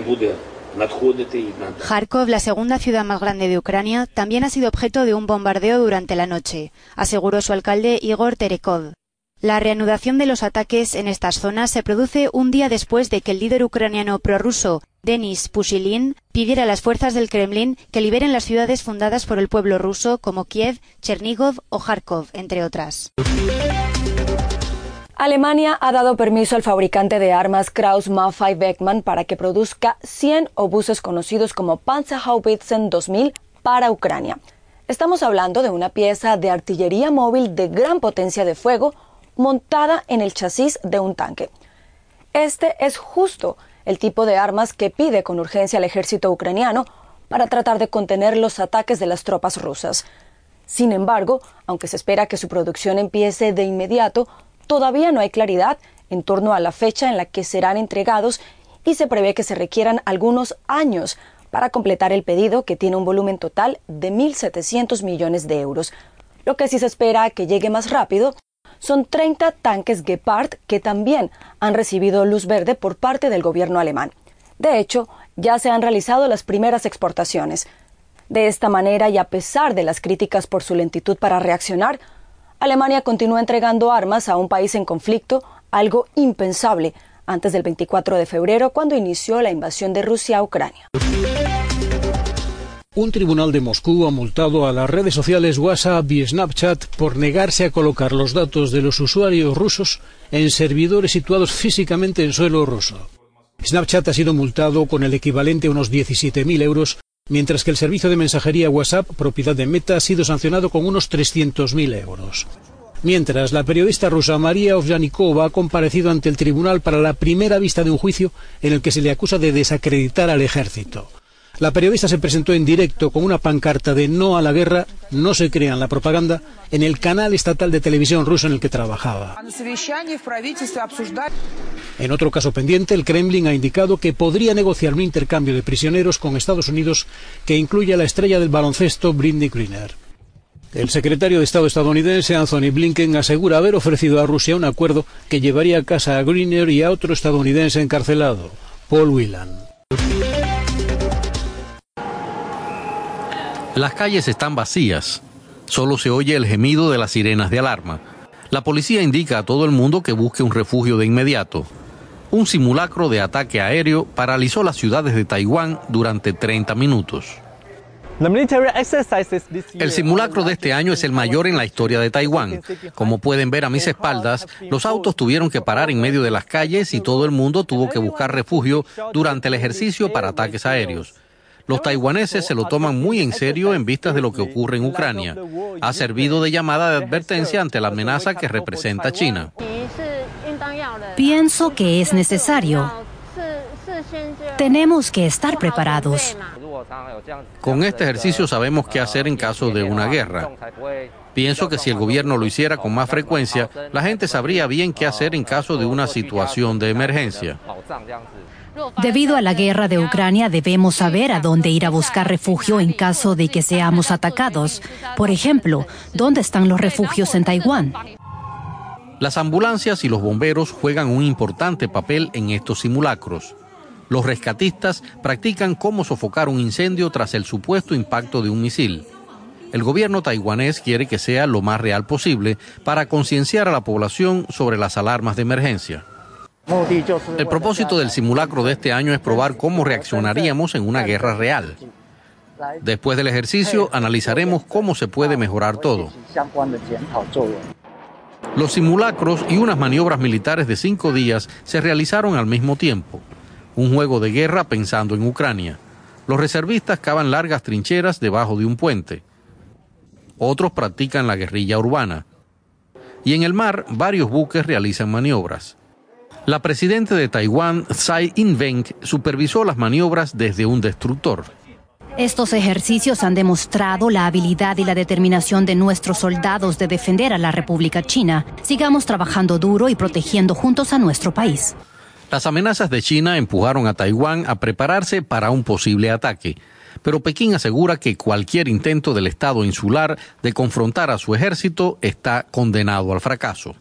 Kharkov, la segunda ciudad más grande de Ucrania, también ha sido objeto de un bombardeo durante la noche, aseguró su alcalde Igor Terekov. La reanudación de los ataques en estas zonas se produce un día después de que el líder ucraniano prorruso, Denis Pushilin, pidiera a las fuerzas del Kremlin que liberen las ciudades fundadas por el pueblo ruso como Kiev, Chernigov o Kharkov, entre otras. Alemania ha dado permiso al fabricante de armas Krauss-Maffei-Wegmann para que produzca cien obuses conocidos como Panzerhaubitzen dos mil para Ucrania. Estamos hablando de una pieza de artillería móvil de gran potencia de fuego montada en el chasis de un tanque. Este es justo el tipo de armas que pide con urgencia el ejército ucraniano para tratar de contener los ataques de las tropas rusas. Sin embargo, aunque se espera que su producción empiece de inmediato, todavía no hay claridad en torno a la fecha en la que serán entregados y se prevé que se requieran algunos años para completar el pedido, que tiene un volumen total de mil setecientos millones de euros. Lo que sí se espera que llegue más rápido son treinta tanques Gepard que también han recibido luz verde por parte del gobierno alemán. De hecho, ya se han realizado las primeras exportaciones. De esta manera, y a pesar de las críticas por su lentitud para reaccionar, Alemania continúa entregando armas a un país en conflicto, algo impensable antes del veinticuatro de febrero, cuando inició la invasión de Rusia a Ucrania. Un tribunal de Moscú ha multado a las redes sociales WhatsApp y Snapchat por negarse a colocar los datos de los usuarios rusos en servidores situados físicamente en suelo ruso. Snapchat ha sido multado con el equivalente a unos diecisiete mil euros, mientras que el servicio de mensajería WhatsApp, propiedad de Meta, ha sido sancionado con unos trescientos mil euros. Mientras, la periodista rusa María Ovsyanikova ha comparecido ante el tribunal para la primera vista de un juicio en el que se le acusa de desacreditar al ejército. La periodista se presentó en directo con una pancarta de "No a la guerra, no se crean la propaganda" en el canal estatal de televisión ruso en el que trabajaba. En otro caso pendiente, el Kremlin ha indicado que podría negociar un intercambio de prisioneros con Estados Unidos que incluye a la estrella del baloncesto Britney Griner. El secretario de Estado estadounidense Anthony Blinken asegura haber ofrecido a Rusia un acuerdo que llevaría a casa a Griner y a otro estadounidense encarcelado, Paul Whelan. Las calles están vacías. Solo se oye el gemido de las sirenas de alarma. La policía indica a todo el mundo que busque un refugio de inmediato. Un simulacro de ataque aéreo paralizó las ciudades de Taiwán durante treinta minutos. El simulacro de este año es el mayor en la historia de Taiwán. Como pueden ver a mis espaldas, los autos tuvieron que parar en medio de las calles y todo el mundo tuvo que buscar refugio durante el ejercicio para ataques aéreos. Los taiwaneses se lo toman muy en serio en vistas de lo que ocurre en Ucrania. Ha servido de llamada de advertencia ante la amenaza que representa China. Pienso que es necesario. Tenemos que estar preparados. Con este ejercicio sabemos qué hacer en caso de una guerra. Pienso que si el gobierno lo hiciera con más frecuencia, la gente sabría bien qué hacer en caso de una situación de emergencia. Debido a la guerra de Ucrania, debemos saber a dónde ir a buscar refugio en caso de que seamos atacados. Por ejemplo, ¿dónde están los refugios en Taiwán? Las ambulancias y los bomberos juegan un importante papel en estos simulacros. Los rescatistas practican cómo sofocar un incendio tras el supuesto impacto de un misil. El gobierno taiwanés quiere que sea lo más real posible para concienciar a la población sobre las alarmas de emergencia. El propósito del simulacro de este año es probar cómo reaccionaríamos en una guerra real. Después del ejercicio, analizaremos cómo se puede mejorar todo. Los simulacros y unas maniobras militares de cinco días se realizaron al mismo tiempo. Un juego de guerra pensando en Ucrania. Los reservistas cavan largas trincheras debajo de un puente. otros practican la guerrilla urbana. Y en el mar, varios buques realizan maniobras. La presidenta de Taiwán, Tsai Ing-wen, supervisó las maniobras desde un destructor. Estos ejercicios han demostrado la habilidad y la determinación de nuestros soldados de defender a la República China. Sigamos trabajando duro y protegiendo juntos a nuestro país. Las amenazas de China empujaron a Taiwán a prepararse para un posible ataque. Pero Pekín asegura que cualquier intento del Estado insular de confrontar a su ejército está condenado al fracaso.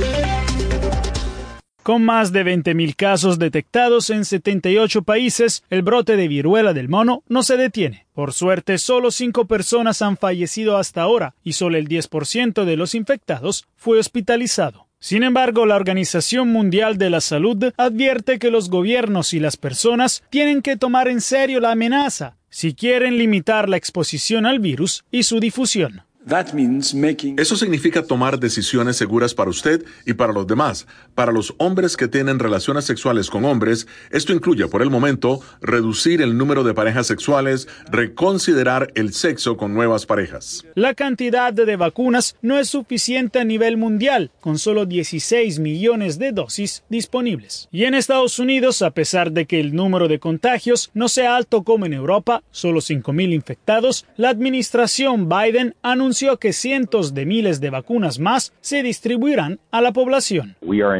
Con más de veinte mil casos detectados en setenta y ocho países, el brote de viruela del mono no se detiene. Por suerte, solo cinco personas han fallecido hasta ahora y solo el diez por ciento de los infectados fue hospitalizado. Sin embargo, la Organización Mundial de la Salud advierte que los gobiernos y las personas tienen que tomar en serio la amenaza si quieren limitar la exposición al virus y su difusión. Eso significa tomar decisiones seguras para usted y para los demás. Para los hombres que tienen relaciones sexuales con hombres, esto incluye, por el momento, reducir el número de parejas sexuales, reconsiderar el sexo con nuevas parejas. La cantidad de vacunas no es suficiente a nivel mundial, con solo dieciséis millones de dosis disponibles. Y en Estados Unidos, a pesar de que el número de contagios no sea alto como en Europa, solo cinco mil infectados, la administración Biden anunció que cientos de miles de vacunas más se distribuirán a la población.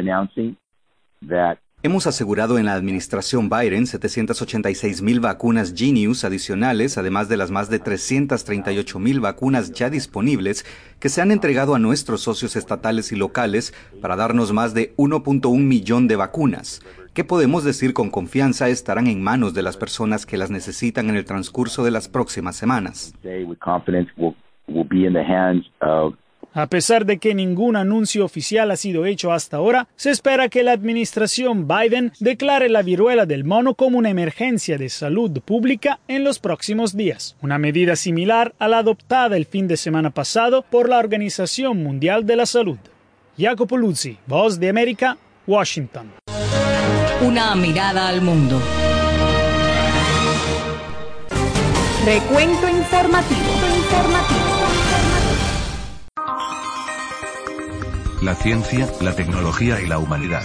Hemos asegurado en la administración Biden setecientas ochenta y seis mil vacunas Genius adicionales, además de las más de trescientas treinta y ocho mil vacunas ya disponibles que se han entregado a nuestros socios estatales y locales para darnos más de uno punto uno millón de vacunas, que podemos decir con confianza estarán en manos de las personas que las necesitan en el transcurso de las próximas semanas. A pesar de que ningún anuncio oficial ha sido hecho hasta ahora, se espera que la administración Biden declare la viruela del mono como una emergencia de salud pública en los próximos días, una medida similar a la adoptada el fin de semana pasado por la Organización Mundial de la Salud. Jacopo Luzzi, Voz de América, Washington. Una mirada al mundo. Recuento informativo. informativo. La ciencia, la tecnología y la humanidad.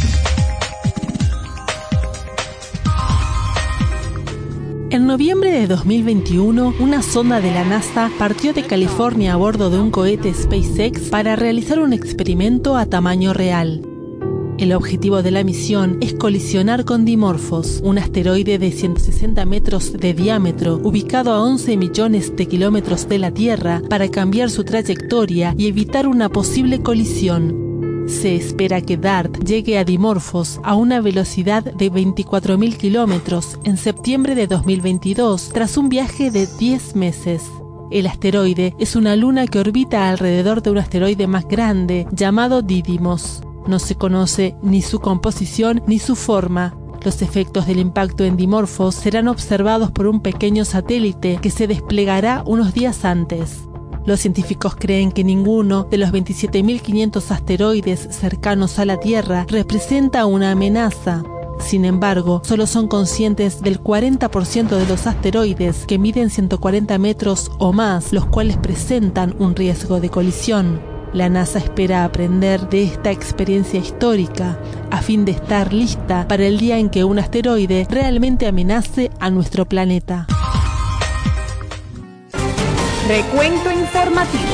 En noviembre de dos mil veintiuno, una sonda de la NASA partió de California a bordo de un cohete SpaceX para realizar un experimento a tamaño real. El objetivo de la misión es colisionar con Dimorphos, un asteroide de ciento sesenta metros de diámetro, ubicado a once millones de kilómetros de la Tierra, para cambiar su trayectoria y evitar una posible colisión. Se espera que DART llegue a Dimorphos a una velocidad de veinticuatro mil kilómetros en septiembre de dos mil veintidós, tras un viaje de diez meses. El asteroide es una luna que orbita alrededor de un asteroide más grande llamado Didymos. No se conoce ni su composición ni su forma. Los efectos del impacto en Dimorphos serán observados por un pequeño satélite que se desplegará unos días antes. Los científicos creen que ninguno de los veintisiete mil quinientos asteroides cercanos a la Tierra representa una amenaza. Sin embargo, solo son conscientes del cuarenta por ciento de los asteroides que miden ciento cuarenta metros o más, los cuales presentan un riesgo de colisión. La NASA espera aprender de esta experiencia histórica a fin de estar lista para el día en que un asteroide realmente amenace a nuestro planeta. Recuento informativo.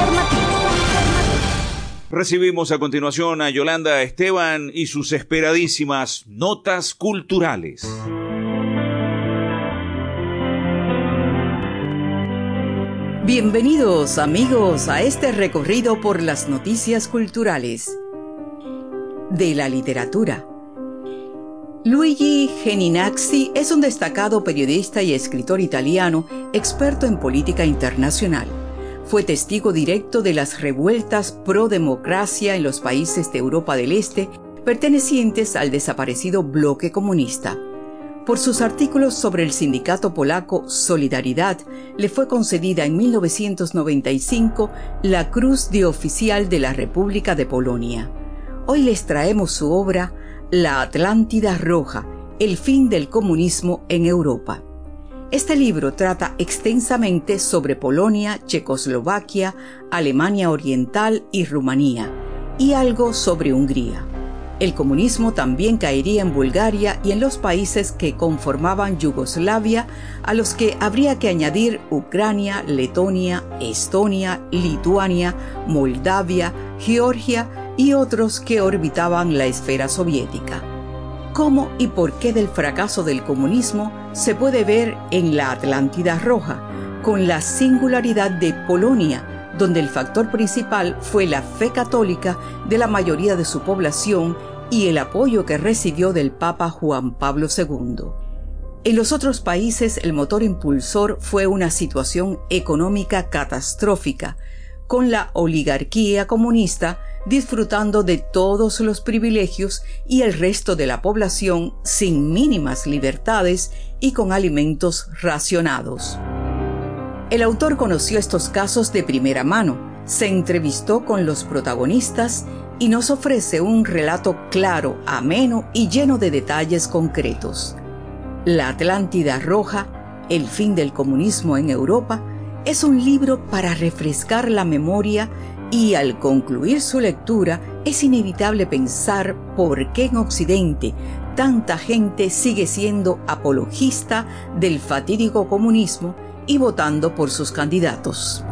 Recibimos a continuación a Yolanda Esteban y sus esperadísimas notas culturales. Bienvenidos amigos a este recorrido por las noticias culturales de la literatura. Luigi Geninazzi es un destacado periodista y escritor italiano, experto en política internacional. Fue testigo directo de las revueltas pro democracia en los países de Europa del Este, pertenecientes al desaparecido bloque comunista. Por sus artículos sobre el sindicato polaco Solidaridad, le fue concedida en mil novecientos noventa y cinco la Cruz de Oficial de la República de Polonia. Hoy les traemos su obra La Atlántida Roja, el fin del comunismo en Europa. Este libro trata extensamente sobre Polonia, Checoslovaquia, Alemania Oriental y Rumanía, y algo sobre Hungría. El comunismo también caería en Bulgaria y en los países que conformaban Yugoslavia, a los que habría que añadir Ucrania, Letonia, Estonia, Lituania, Moldavia, Georgia y otros que orbitaban la esfera soviética. ¿Cómo y por qué del fracaso del comunismo se puede ver en la Atlántida Roja, con la singularidad de Polonia, donde el factor principal fue la fe católica de la mayoría de su población y el apoyo que recibió del Papa Juan Pablo segundo. En los otros países el motor impulsor fue una situación económica catastrófica, con la oligarquía comunista disfrutando de todos los privilegios y el resto de la población sin mínimas libertades y con alimentos racionados. El autor conoció estos casos de primera mano, se entrevistó con los protagonistas y nos ofrece un relato claro, ameno y lleno de detalles concretos. La Atlántida Roja, el fin del comunismo en Europa, es un libro para refrescar la memoria y al concluir su lectura es inevitable pensar por qué en Occidente tanta gente sigue siendo apologista del fatídico comunismo y votando por sus candidatos.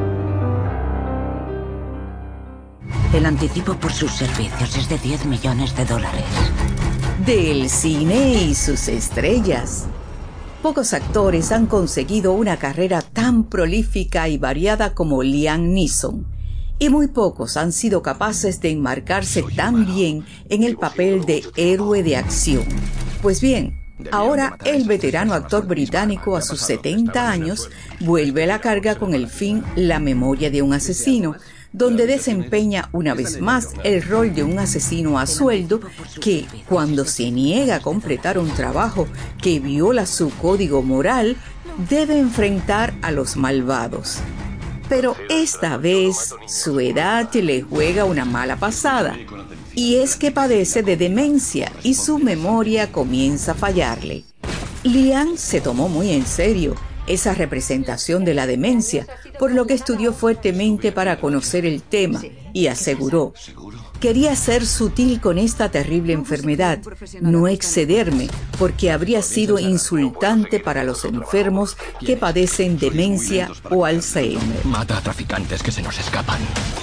El anticipo por sus servicios es de diez millones de dólares. Del cine y sus estrellas. Pocos actores han conseguido una carrera tan prolífica y variada como Liam Neeson, y muy pocos han sido capaces de enmarcarse tan bien en el papel de héroe de acción. Pues bien, ahora el veterano actor británico a sus setenta años vuelve a la carga con el film La memoria de un asesino, donde desempeña una vez más el rol de un asesino a sueldo que, cuando se niega a completar un trabajo que viola su código moral, debe enfrentar a los malvados. Pero esta vez su edad le juega una mala pasada, y es que padece de demencia y su memoria comienza a fallarle. Liam se tomó muy en serio esa representación de la demencia, por lo que estudió fuertemente para conocer el tema y aseguró: quería ser sutil con esta terrible enfermedad, no excederme, porque habría sido insultante para los enfermos que padecen demencia o Alzheimer. Mata a traficantes que se nos escapan.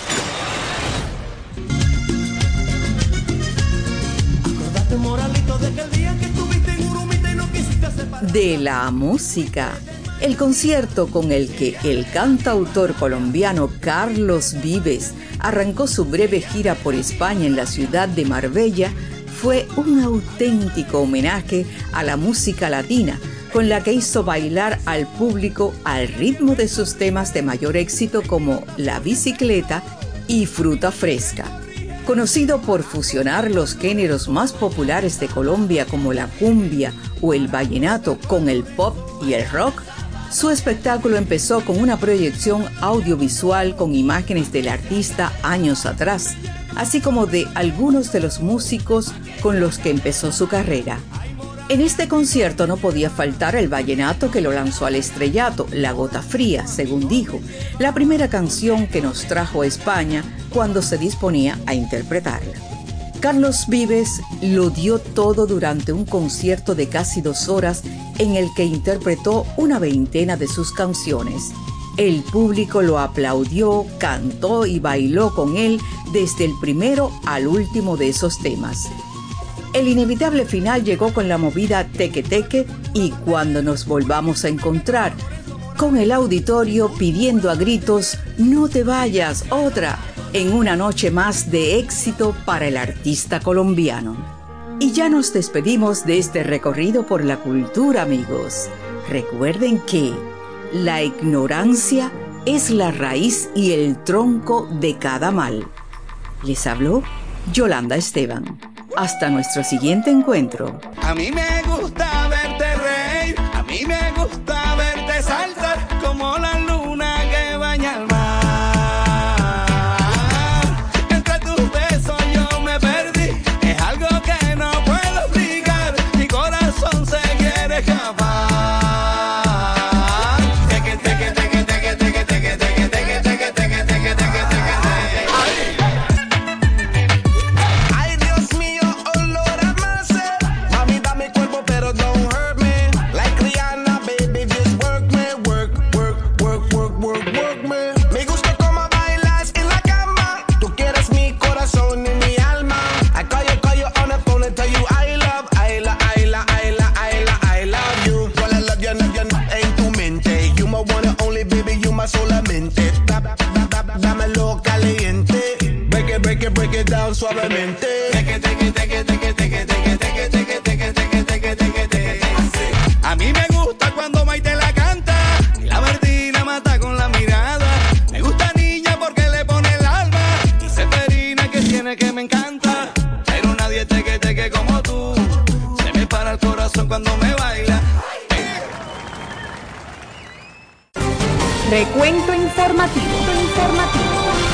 De la música. El concierto con el que el cantautor colombiano Carlos Vives arrancó su breve gira por España en la ciudad de Marbella fue un auténtico homenaje a la música latina, con la que hizo bailar al público al ritmo de sus temas de mayor éxito como La Bicicleta y Fruta Fresca. Conocido por fusionar los géneros más populares de Colombia como la cumbia o el vallenato con el pop y el rock, su espectáculo empezó con una proyección audiovisual con imágenes del artista años atrás, así como de algunos de los músicos con los que empezó su carrera. En este concierto no podía faltar el vallenato que lo lanzó al estrellato, La Gota Fría, según dijo, la primera canción que nos trajo a España cuando se disponía a interpretarla. Carlos Vives lo dio todo durante un concierto de casi dos horas en el que interpretó una veintena de sus canciones. El público lo aplaudió, cantó y bailó con él desde el primero al último de esos temas. El inevitable final llegó con la movida Teque Teque y Cuando nos volvamos a encontrar, con el auditorio pidiendo a gritos «No te vayas, otra», en una noche más de éxito para el artista colombiano. Y ya nos despedimos de este recorrido por la cultura, amigos. Recuerden que la ignorancia es la raíz y el tronco de cada mal. Les habló Yolanda Esteban. Hasta nuestro siguiente encuentro. A mí me gusta verte reír, a mí me gusta verte saltar como la luna que baña el mar. Entre tus besos yo me perdí, es algo que no puedo explicar, mi corazón se quiere escapar. suavemente. Tap, tap, tap, dámelo caliente. Break it, break it, break it down suavemente. Take it, take it, take it, take it, take it, take it, take it, take it, take it, take it, take it, take it, take it. A mí me gusta cuando Maite la canta y la Martina mata con la mirada. Me gusta niña porque le pone el alma y Seferina que tiene que me encanta. Pero nadie te que te que como tú. Se me para el corazón cuando me baila. Recuento informativo. Informativo.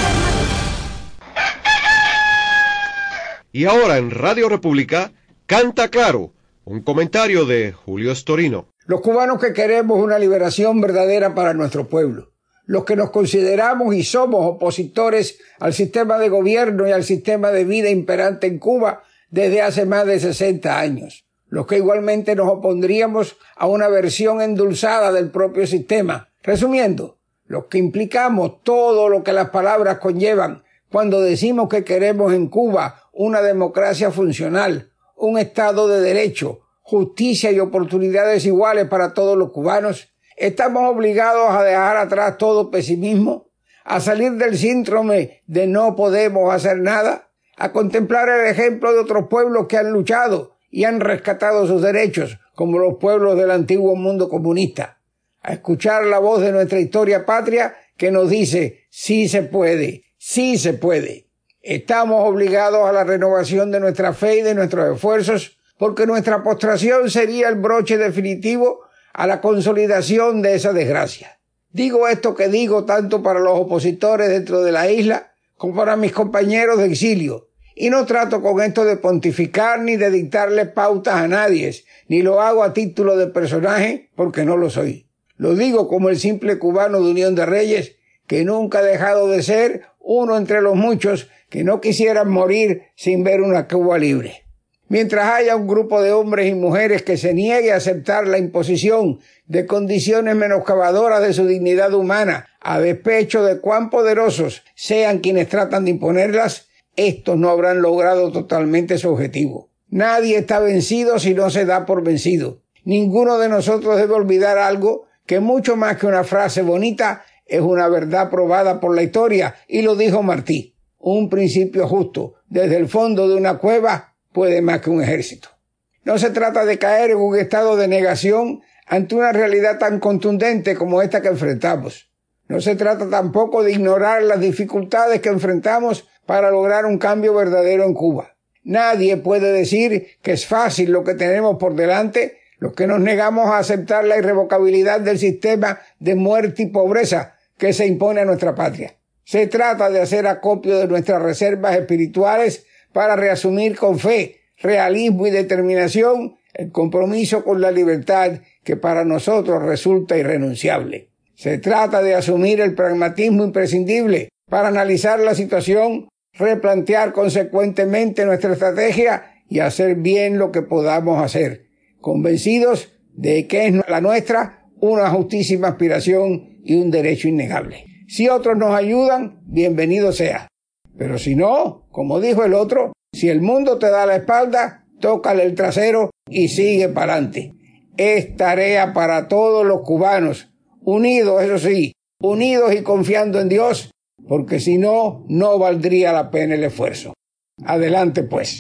Y ahora en Radio República, Canta Claro, un comentario de Julio Storino. Los cubanos que queremos una liberación verdadera para nuestro pueblo, los que nos consideramos y somos opositores al sistema de gobierno y al sistema de vida imperante en Cuba desde hace más de sesenta años, los que igualmente nos opondríamos a una versión endulzada del propio sistema. Resumiendo, los que implicamos todo lo que las palabras conllevan cuando decimos que queremos en Cuba una democracia funcional, un Estado de Derecho, justicia y oportunidades iguales para todos los cubanos, estamos obligados a dejar atrás todo pesimismo, a salir del síndrome de no podemos hacer nada, a contemplar el ejemplo de otros pueblos que han luchado y han rescatado sus derechos, como los pueblos del antiguo mundo comunista, a escuchar la voz de nuestra historia patria que nos dice sí se puede, sí se puede. Estamos obligados a la renovación de nuestra fe y de nuestros esfuerzos, porque nuestra postración sería el broche definitivo a la consolidación de esa desgracia. Digo esto que digo tanto para los opositores dentro de la isla como para mis compañeros de exilio, y no trato con esto de pontificar ni de dictarle pautas a nadie, ni lo hago a título de personaje porque no lo soy. Lo digo como el simple cubano de Unión de Reyes, que nunca ha dejado de ser uno entre los muchos que no quisieran morir sin ver una Cuba libre. Mientras haya un grupo de hombres y mujeres que se niegue a aceptar la imposición de condiciones menoscabadoras de su dignidad humana, a despecho de cuán poderosos sean quienes tratan de imponerlas, estos no habrán logrado totalmente su objetivo. Nadie está vencido si no se da por vencido. Ninguno de nosotros debe olvidar algo que mucho más que una frase bonita es una verdad probada por la historia, y lo dijo Martí. Un principio justo desde el fondo de una cueva puede más que un ejército. No se trata de caer en un estado de negación ante una realidad tan contundente como esta que enfrentamos. No se trata tampoco de ignorar las dificultades que enfrentamos para lograr un cambio verdadero en Cuba. Nadie puede decir que es fácil lo que tenemos por delante los que nos negamos a aceptar la irrevocabilidad del sistema de muerte y pobreza que se impone a nuestra patria. Se trata de hacer acopio de nuestras reservas espirituales para reasumir con fe, realismo y determinación el compromiso con la libertad que para nosotros resulta irrenunciable. Se trata de asumir el pragmatismo imprescindible para analizar la situación, replantear consecuentemente nuestra estrategia y hacer bien lo que podamos hacer, convencidos de que es la nuestra una justísima aspiración y un derecho innegable. Si otros nos ayudan, bienvenido sea. Pero si no, como dijo el otro, si el mundo te da la espalda, tócale el trasero y sigue para adelante. Es tarea para todos los cubanos, unidos, eso sí, unidos y confiando en Dios, porque si no, no valdría la pena el esfuerzo. Adelante pues.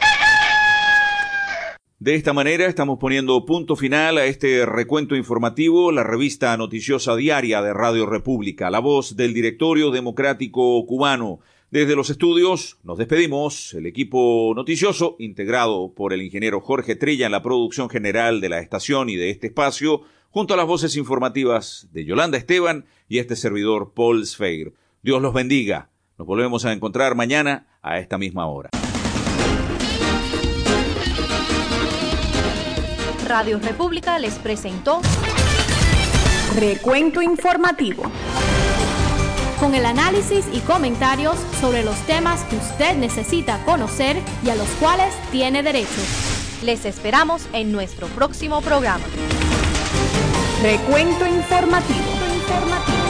De esta manera estamos poniendo punto final a este recuento informativo, la revista noticiosa diaria de Radio República, la voz del Directorio Democrático Cubano. Desde los estudios nos despedimos, el equipo noticioso, integrado por el ingeniero Jorge Trilla en la producción general de la estación y de este espacio, junto a las voces informativas de Yolanda Esteban y este servidor Paul Sfeir. Dios los bendiga. Nos volvemos a encontrar mañana a esta misma hora. Radio República les presentó Recuento Informativo, con el análisis y comentarios sobre los temas que usted necesita conocer y a los cuales tiene derecho. Les esperamos en nuestro próximo programa. Recuento Informativo. Informativo.